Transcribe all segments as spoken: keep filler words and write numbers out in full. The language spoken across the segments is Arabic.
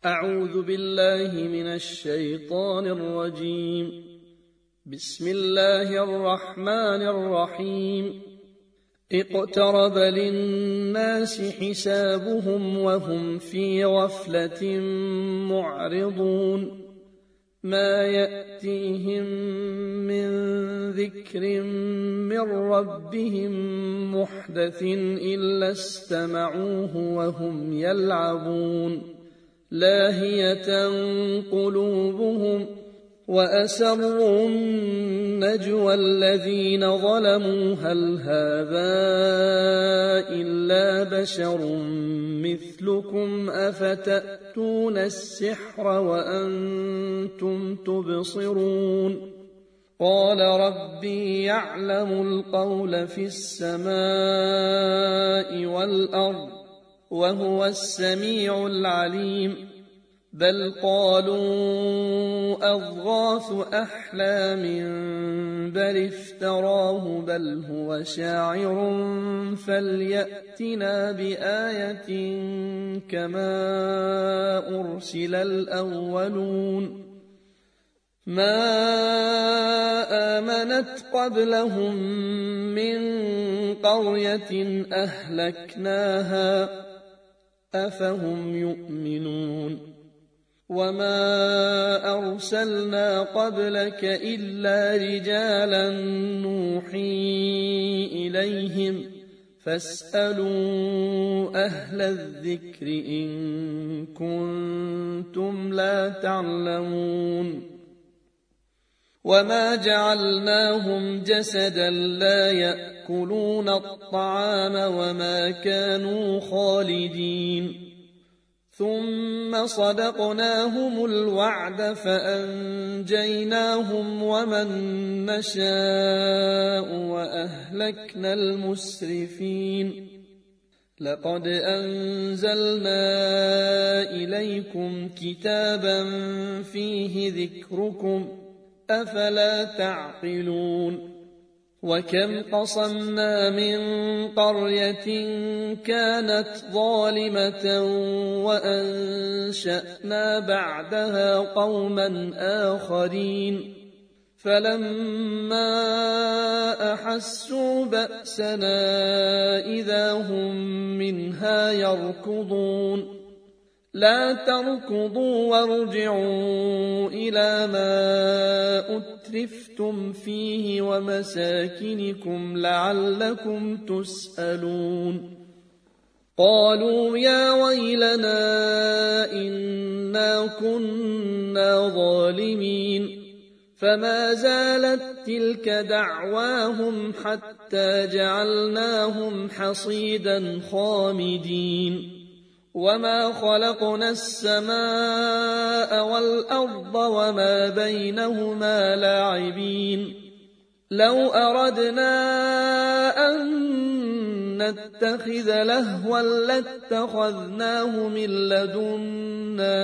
أعوذ بالله من الشيطان الرجيم. بسم الله الرحمن الرحيم. اقترب للناس حسابهم وهم في غفلة معرضون. ما يأتيهم من ذكر من ربهم محدث إلا استمعوه وهم يلعبون لاهية قلوبهم وأسروا النجوى الذين ظلموا هل هذا إلا بشر مثلكم أفتأتون السحر وأنتم تبصرون. قال ربي يعلم القول في السماء والأرض وهو السميع العليم. بل قالوا أضغاث أحلام بل افتراه بل هو شاعر فليأتنا بآية كما أرسل الأولون. ما آمنت قبلهم من قرية أهلكناها أفهم يؤمنون. وما أرسلنا قبلك إلا رجالا نوحي إليهم فاسألوا أهل الذكر إن كنتم لا تعلمون. وما جعلناهم جسدا لا يأكلون الطعام وما كانوا خالدين. ثم صدقناهم الوعد فأنجيناهم ومن نشاء وأهلكنا المسرفين. لقد أنزلنا إليكم كتابا فيه ذكركم أفلا تعقلون. وكم قصمنا من قرية كانت ظالمة وأنشأنا بعدها قوما آخرين فلما أحسوا بأسنا إذا هم منها يركضون. لا تركضوا وارجعوا إلى ما أترفتم فيه ومساكنكم لعلكم تسألون. قالوا يا ويلنا إنا كنا ظالمين. فما زالت تلك دعواهم حتى جعلناهم حصيدا خامدين. وما خلقنا السماء والأرض وما بينهما لاعبين. لو أردنا أن نتخذ لهوا لاتخذناه من لدنا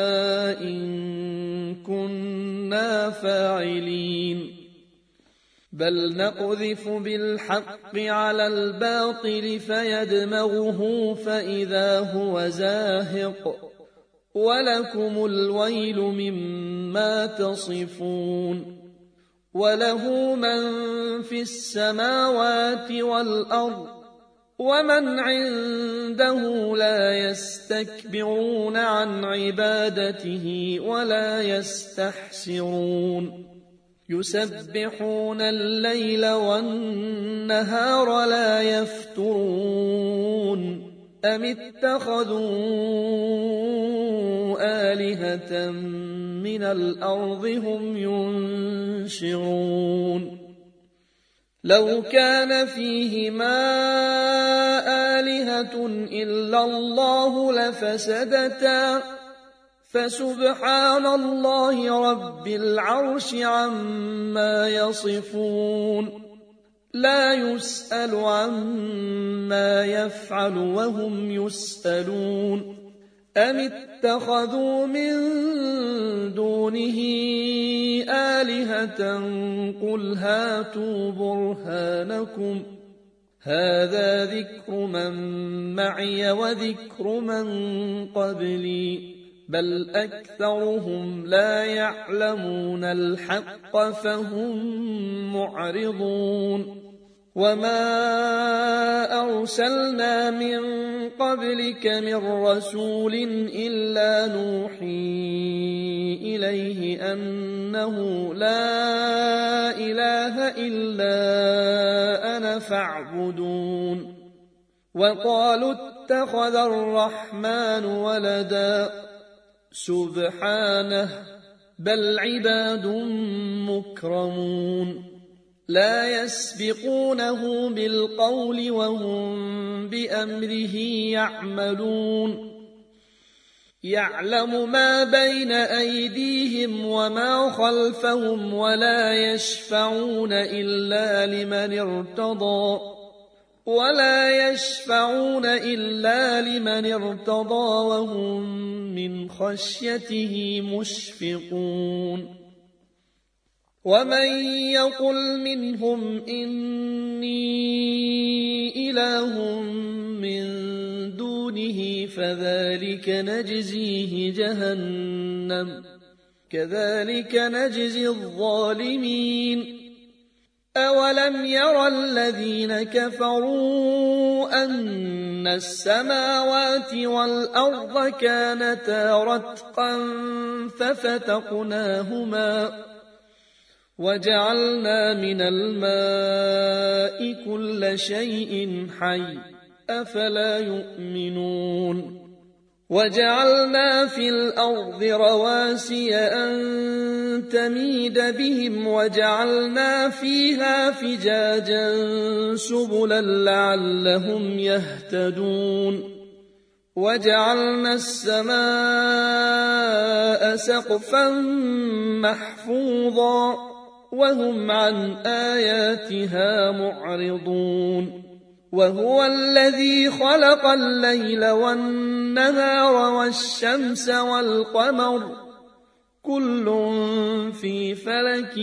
إن كنا فاعلين. بل نقذف بالحق على الباطل فيدمغه فإذا هو زاهق ولكم الويل مما تصفون. وله من في السماوات والأرض ومن عنده لا يستكبرون عن عبادته ولا يستحسرون. يسبحون الليل والنهار لا يفترون. أم اتخذوا آلهة من الأرض هم ينشرون. لو كان فيهما آلهة إلا الله لفسدتا فسبحان الله رب العرش عما يصفون. لا يسأل عما يفعل وهم يسألون. أم اتخذوا من دونه آلهة قل هاتوا برهانكم هذا ذكر من معي وذكر من قبلي بل أكثرهم لا يعلمون الحق فهم معرضون وما أرسلنا من قبلك من رسول إلا نوحي إليه أنه لا إله إلا أنا فاعبدون وقالوا اتخذ الرحمن ولدا سبحانه بل عباد مكرمون لا يسبقونه بالقول وهم بأمره يعملون يعلم ما بين أيديهم وما خلفهم ولا يشفعون إلا لمن ارتضى ولا يشفعون إلا لمن ارتضى وهم من خشيته مشفقون ومن يقل منهم إني إله من دونه فذلك نجزيه جهنم كذلك نجزي الظالمين أولم يرى الذين كفروا أن السماوات والأرض كانتا رتقا ففتقناهما وجعلنا من الماء كل شيء حي أفلا يؤمنون وجعلنا في الأرض رواسي أن تميد بهم وجعلنا فيها فجاجا سبلا لعلهم يهتدون وجعلنا السماء سقفا محفوظا وهم عن آياتها معرضون وهو الذي خلق الليل والنهار والشمس والقمر كل في فلك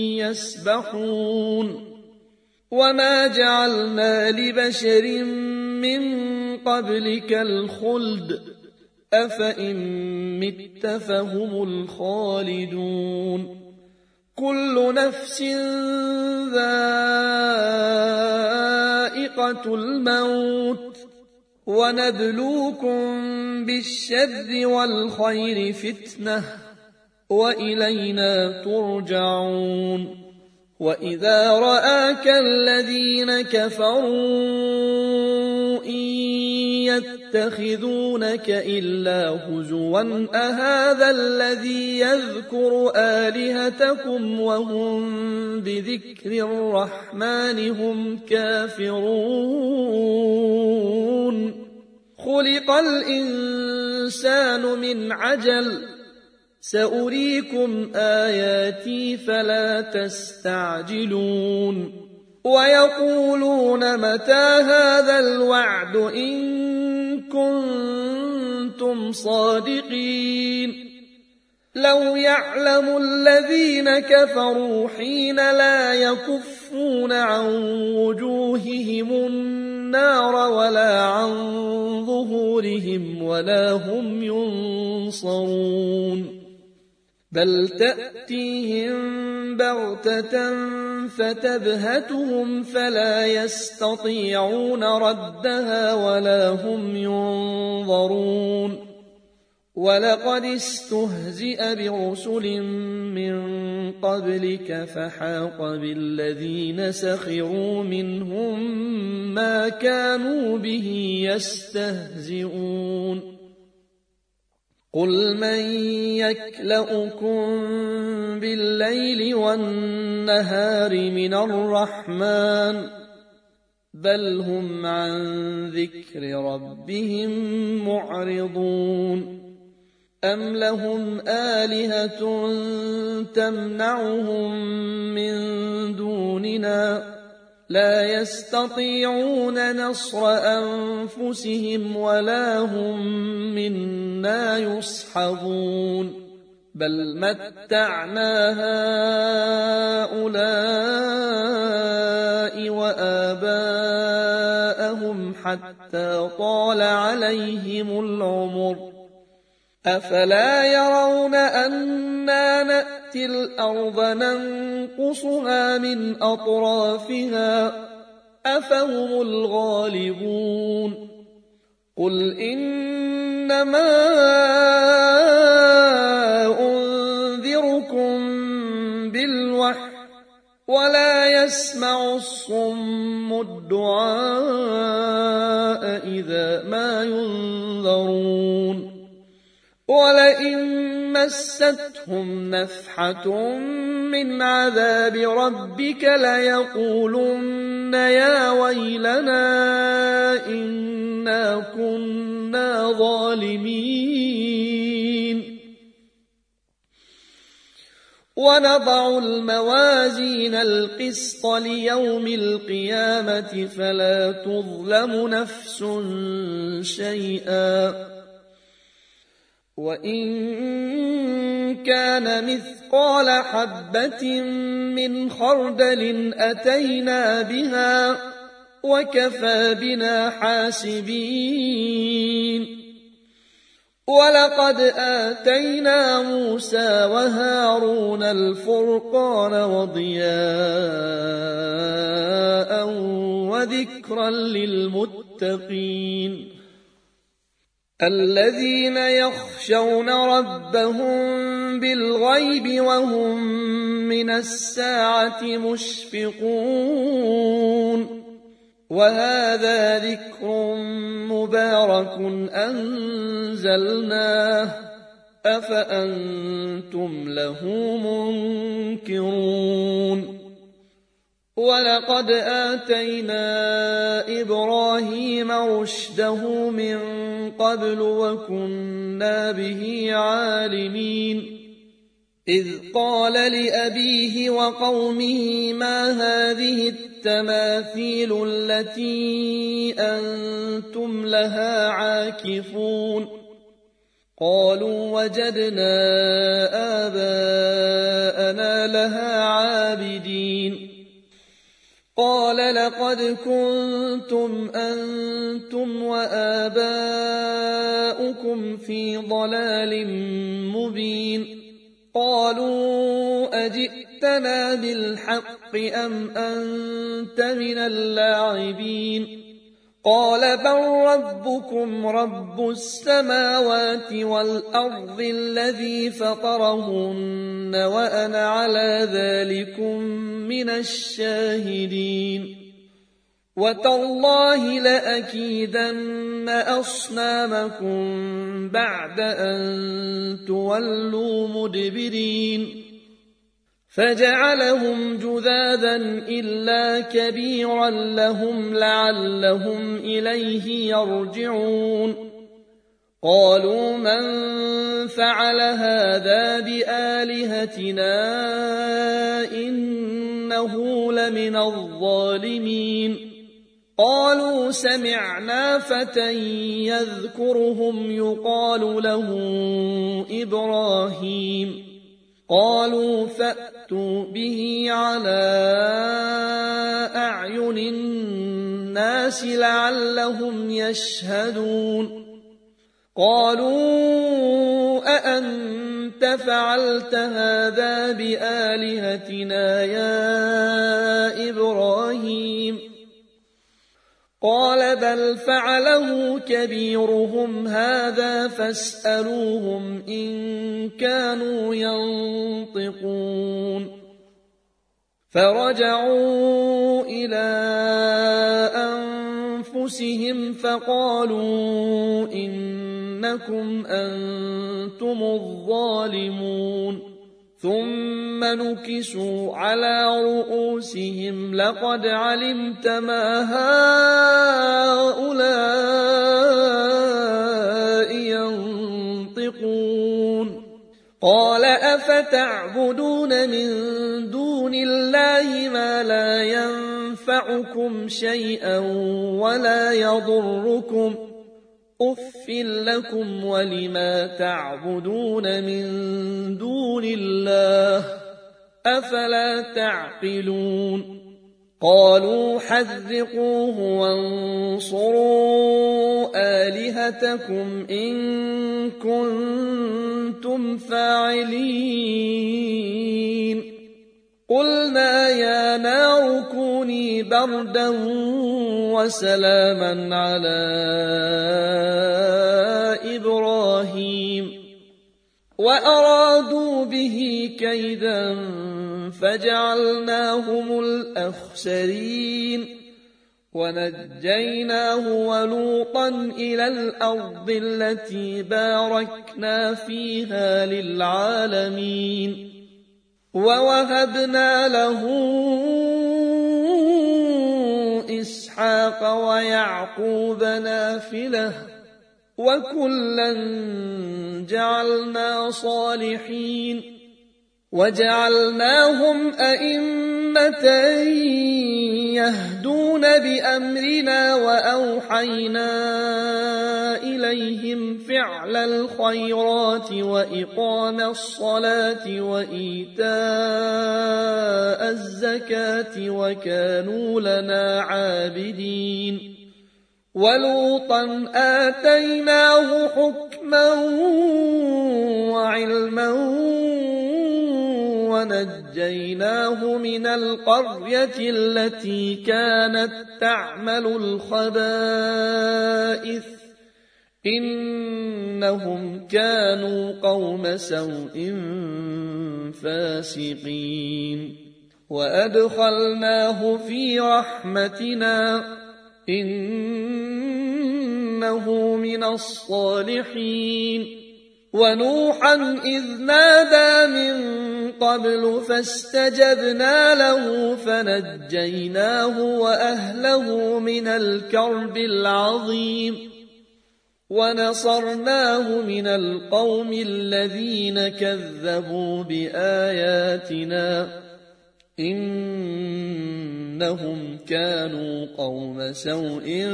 يسبحون وما جعلنا لبشر من قبلك الخلد أفإن مت فهم الخالدون كل نفس ذائقة الموت ونبلوكم بالشر والخير فتنة وإلينا ترجعون وإذا رآك الذين كفروا إن يتخذونك إلا هزوا أهذا الذي يذكر آلهتكم وهم بذكر الرحمن هم كافرون خلق الإنسان من عجل سأريكم آياتي فلا تستعجلون ويقولون متى هذا الوعد إن كنتم صادقين لو يعلم الذين كفروا حين لا يكفون عن وجوههم النار ولا عن ظهورهم ولا هم ينصرون بل تأتيهم بغتة فتبهتهم فلا يستطيعون ردها ولا هم ينظرون ولقد استهزئ برسل من قبلك فحاق بالذين سخروا منهم ما كانوا به يستهزئون قل من يكلؤكم بالليل والنهار من الرحمن بل هم عن ذكر ربهم معرضون أم لهم آلهة تمنعهم من دوننا لا يستطيعون نصر أنفسهم ولا هم منا يصحبون بل متعنا هؤلاء وآباءهم حتى طال عليهم العمر أفلا يرون أنا نأتي الأرض ننقصها من أطرافها أفهم الغالبون قل إنما أنذركم بالوحي ولا يسمع الصم الدعاء إذا ما ينذرون ولئن مستهم نفحة من عذاب ربك ليقولن يا ويلنا إنا كنا ظالمين ونضع الموازين القسط ليوم القيامة فلا تظلم نفس شيئا وإن كان مثقال حبة من خردل أتينا بها وكفى بنا حاسبين ولقد آتينا موسى وهارون الفرقان وضياء وذكرا للمتقين الذين يخشون ربهم بالغيب وهم من الساعة مشفقون وهذا ذكر مبارك أنزلناه أفأنتم له منكرون ولقد آتينا إبراهيم رشده من قبل وكنا به عالمين إذ قال لأبيه وقومه ما هذه التماثيل التي أنتم لها عاكفون قالوا وجدنا آباءنا لها عابدين قال لقد كنتم أنتم وآباؤكم في ضلال مبين قالوا أجئتنا بالحق أم أنت من اللاعبين قال بل ربكم رب السماوات والأرض الذي فطرهن وأنا على ذلكم من الشاهدين وتالله لأكيدن أصنامكم بعد أن تولوا مدبرين فجعلهم جذاذا إلا كبيرا لهم لعلهم إليه يرجعون قالوا من فعل هذا بآلهتنا إنه لمن الظالمين قالوا سمعنا فتى يذكرهم يقال له إبراهيم قالوا فأتوا به على أعين الناس لعلهم يشهدون قالوا أأنت فعلت هذا بآلهتنا يا إبراهيم قال بل فعله كبيرهم هذا فاسألوهم إن كانوا ينطقون فرجعوا إلى أنفسهم فقالوا إنكم أنتم الظالمون ثم نكسوا على رؤوسهم لقد علمت ما هؤلاء ينطقون قال أفتعبدون من دون الله ما لا ينفعكم شيئا ولا يضركم أف لكم ولما تعبدون من دون الله أفلا تعقلون قالوا حرقوه وانصروا آلهتكم إن كنتم فاعلين قلنا يا نار كوني بردا وسلاما على إبراهيم وأرادوا به كيدا فجعلناهم الأخسرين ونجيناه ولوطا إلى الأرض التي باركنا فيها للعالمين ووهبنا له إسحاق ويعقوب نافلة وكلا جعلنا صالحين وجعلناهم أئمة يهدون بأمرنا وأوحينا إليهم فعل الخيرات وإقام الصلاة وإيتاء الزكاة وكانوا لنا عابدين ولوطا آتيناه حكما وعلما ونجيناه من القرية التي كانت تعمل الخبائث إنهم كانوا قوم سوء فاسقين وأدخلناه في رحمتنا إنه من الصالحين ونوحا إذ نادى من قبل فاستجبنا له فنجيناه وأهله من الكرب العظيم ونصرناه من القوم الذين كذبوا بآياتنا إنهم كانوا قوم سوء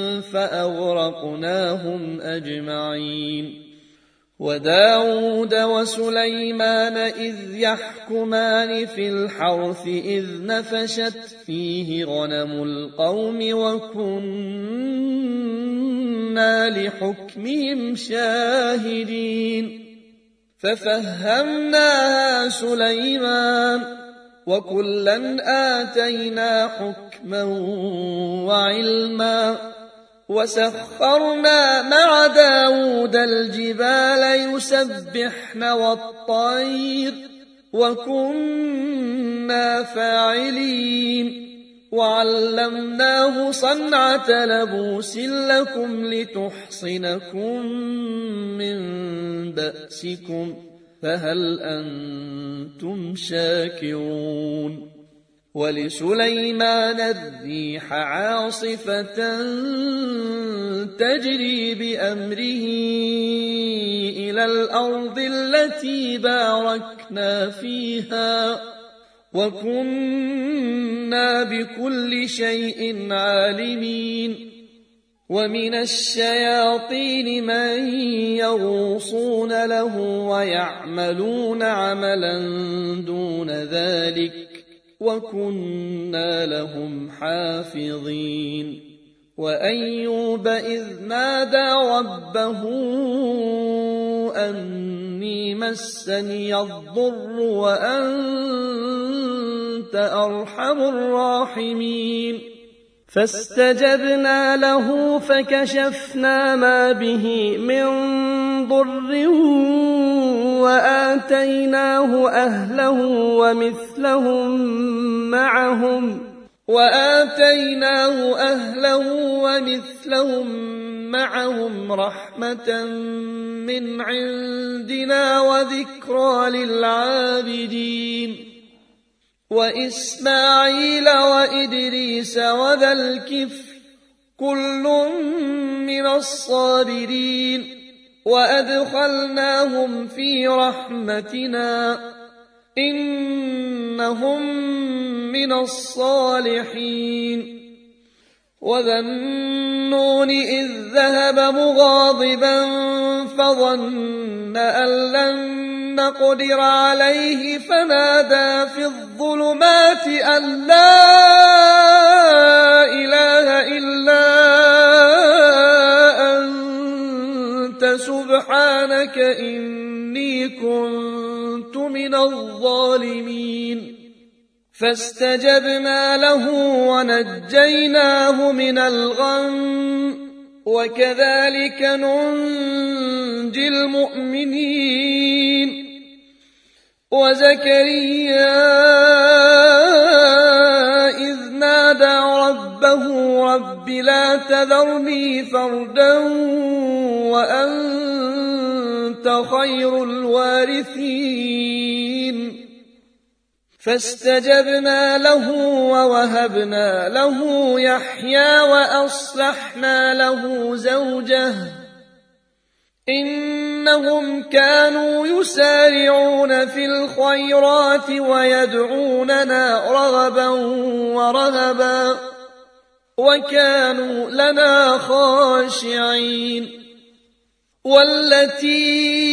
فأغرقناهم أجمعين وداود وسليمان إذ يحكمان في الحرث إذ نفشت فيه غنم القوم وكنا لحكمهم شاهدين ففهمناها سليمان وكلا آتينا حكما وعلما وسخرنا مع داود الجبال يسبحن والطير وكنا فاعلين وعلمناه صنعة لبوس لكم لتحصنكم من بأسكم فهل أنتم شاكرون ولسليمان الريح عاصفة تجري بأمره إلى الأرض التي باركنا فيها وكنا بكل شيء عالمين ومن الشياطين من يغوصون له ويعملون عملا دون ذلك وكنا لهم حافظين وأيوب إذ نادى ربه أني مسني الضر وأنت أرحم الراحمين فاستجبنا له فكشفنا ما به من ضر وآتيناه أهله ومثلهم معهم وآتيناه أهله ومثلهم معهم رحمة من عندنا وذكرى للعابدين وإسماعيل وإدريس وذا الكفل كل من الصابرين وأدخلناهم في رحمتنا إنهم من الصالحين وذا النون إذ ذهب مغاضبا فظن أن لن نقدر عليه فنادى في الظلمات أن لا إله إلا أنت سبحانك إني كنت من الظالمين فاستجبنا له ونجيناه من الغم وكذلك ننجي المؤمنين وزكريا إذ نادى ربه رب لا تذرني فردا وأنت خير الوارثين فاستجبنا له ووهبنا له يحيى وأصلحنا له زوجه إنهم كانوا يسارعون في الخيرات ويدعوننا رغبا ورهبا وكانوا لنا خاشعين والتي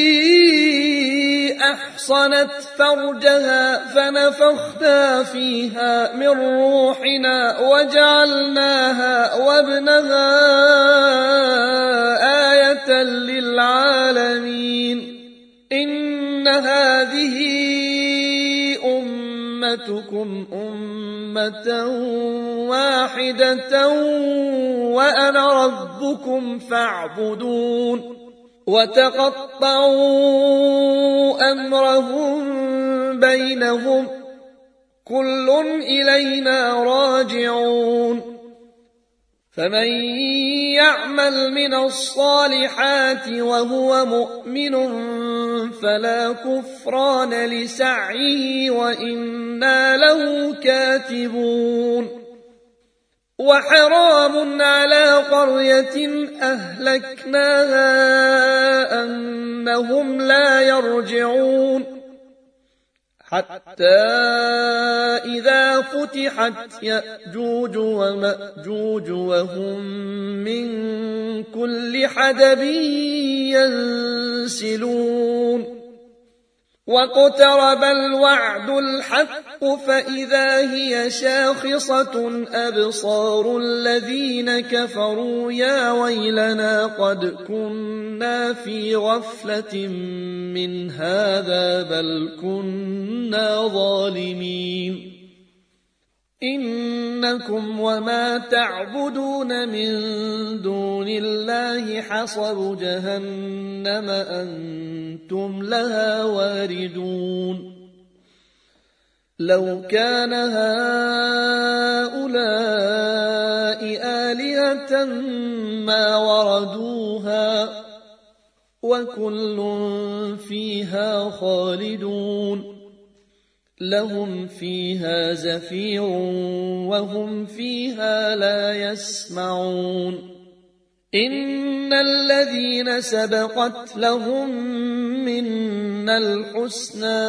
أحصنت فرجها فنفخنا فيها من روحنا وجعلناها وابنها آية للعالمين إن هذه أمتكم أمة واحدة وأنا ربكم فاعبدون وتقطعوا أمرهم بينهم كل إلينا راجعون فمن يعمل من الصالحات وهو مؤمن فلا كفران لسعيه وإنا له كاتبون وحرام على قرية أهلكناها أنهم لا يرجعون حتى إذا فتحت يأجوج ومأجوج وهم من كل حدب ينسلون واقترب الوعد الحق فإذا هي شاخصة أبصار الذين كفروا يا ويلنا قد كنا في غفلة من هذا بل كنا ظالمين إنكم وما تعبدون من دون الله حصب جهنم أنتم لها واردون لو كان هؤلاء آلهة ما وردوها وكل فيها خالدون لهم فيها زفير وهم فيها لا يسمعون إن الذين سبقت لهم منا الحسنى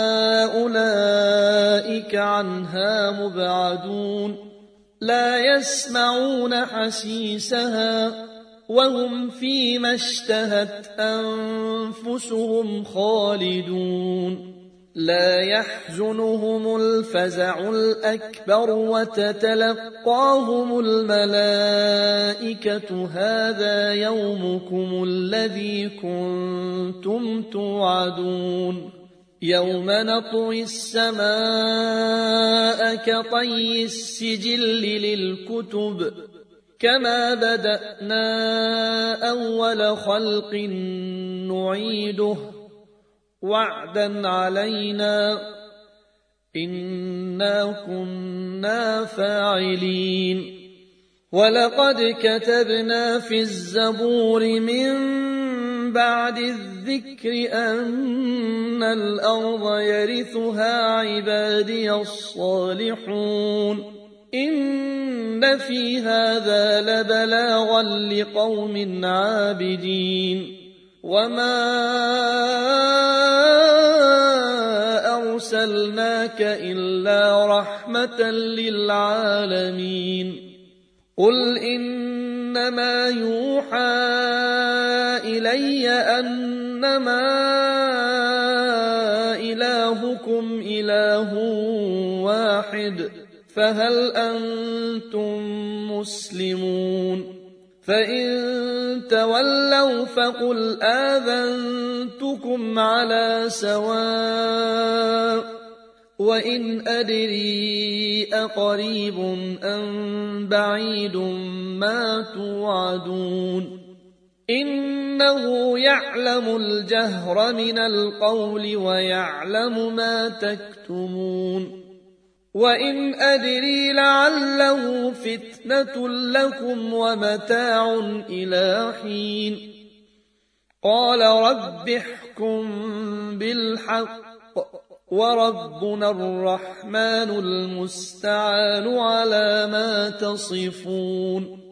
أولئك عنها مبعدون لا يسمعون حسيسها وهم فيما اشتهت أنفسهم خالدون لا يحزنهم الفزع الأكبر وتتلقاهم الملائكة هذا يومكم الذي كنتم توعدون يوم نطوي السماء كطي السجل للكتب كما بدأنا أول خلق نعيده وعدا علينا إنا كنا فاعلين ولقد كتبنا في الزبور من بعد الذكر أن الأرض يرثها عبادي الصالحون إن في هذا لبلاغا لقوم عابدين وما أرسلناك إلا رحمة للعالمين قل إنما يوحى إلي أنما إلهكم إله واحد فهل أنتم مسلمون فإن تولوا فقل آذنتكم على سواء وإن أدري أقريب أم بعيد ما توعدون إنه يعلم الجهر من القول ويعلم ما تكتمون وإن أدري لعله فتنة لكم ومتاع إلى حين قال رب احكم بالحق وربنا الرحمن المستعان على ما تصفون